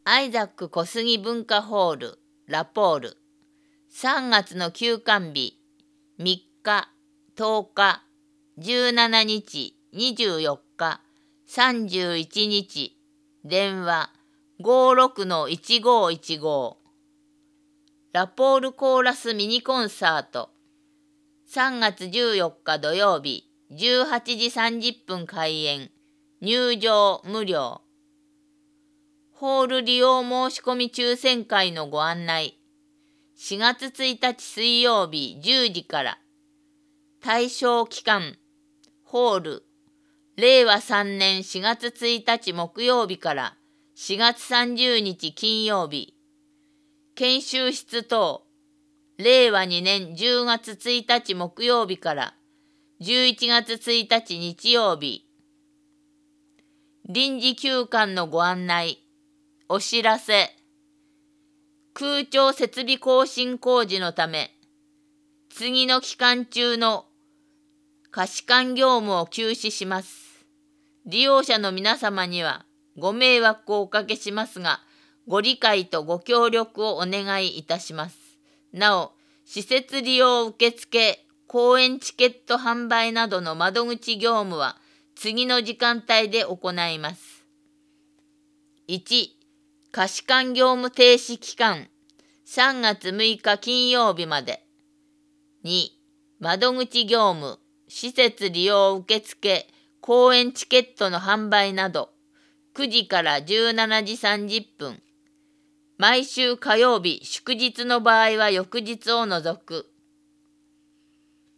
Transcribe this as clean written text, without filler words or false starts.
アイザック小杉文化ホールラポール3月の休館日3日、10日、17日、24日、31日電話56-1515ラポールコーラスミニコンサート3月14日土曜日18時30分開演入場無料ホール利用申し込み抽選会のご案内。4月1日水曜日10時から。対象期間。ホール。令和3年4月1日木曜日から4月30日金曜日。研修室等。令和2年10月1日木曜日から11月1日日曜日。臨時休館のご案内。お知らせ。空調設備更新工事のため、次の期間中の貸管業務を休止します。利用者の皆様にはご迷惑をおかけしますが、ご理解とご協力をお願いいたします。なお、施設利用受付、公演チケット販売などの窓口業務は次の時間帯で行います。1、貸管業務停止期間3月6日金曜日まで。2、窓口業務、施設利用受付、公演チケットの販売など9時から17時30分。毎週火曜日、祝日の場合は翌日を除く。